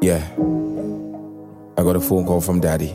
Yeah. I got a phone call from Daddy.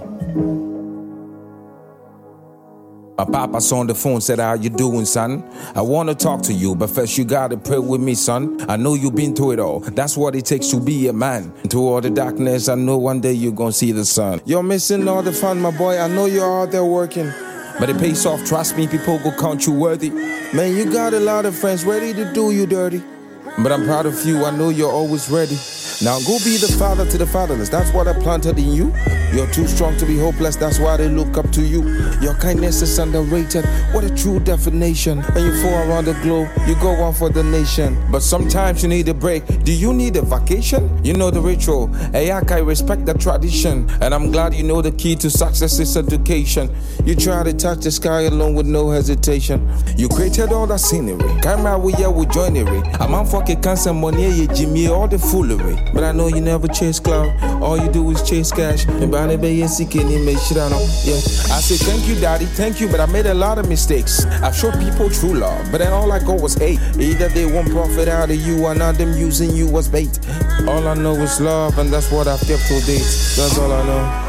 My papa's on the phone, said, how you doing, son? I want to talk to you, but first you got to pray with me, son. I know you've been through it all. That's what it takes to be a man. Through all the darkness, I know one day you're going to see the sun. You're missing all the fun, my boy. I know you're out there working. But it pays off, trust me, people go count you worthy. Man, you got a lot of friends ready to do you dirty. But I'm proud of you, I know you're always ready. Now go be the father to the fatherless, that's what I planted in you. You're too strong to be hopeless, that's why they look up to you. Your kindness is underrated, what a true definition. When you fall around the globe, you go on for the nation. But sometimes you need a break, do you need a vacation? You know the ritual, I respect the tradition. And I'm glad you know the key to success is education. You try to touch the sky alone with no hesitation. You created all that scenery, camera we here with joinery. I'm on fucking cancer money, you Jimmy, all the foolery. But I know you never chase clout, all you do is chase cash. And by the way, seeking make shit I know. Yeah, I say thank you, Daddy, thank you, but I made a lot of mistakes. I've showed people true love, but then all I got was hate. Either they want profit out of you, or not them using you as bait. All I know is love, and that's what I've kept till date. That's all I know.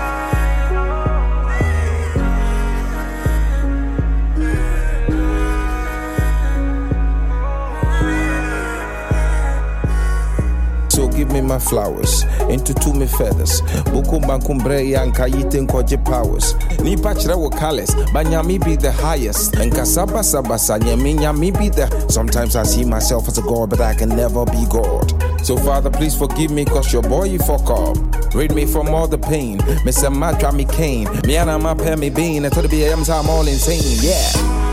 Give me my flowers, into me feathers. Buku bankumbre yankayite nkoje powers. Ni pachira wo kales, banyami be the highest. And kasaba sabasa nyami be the. Sometimes I see myself as a god, but I can never be God. So Father, please forgive me, cause your boy you fuck up. Rid me from all the pain. Mr. Matra me cane. Me and my pay me bean. And to the BMs I'm all insane, yeah.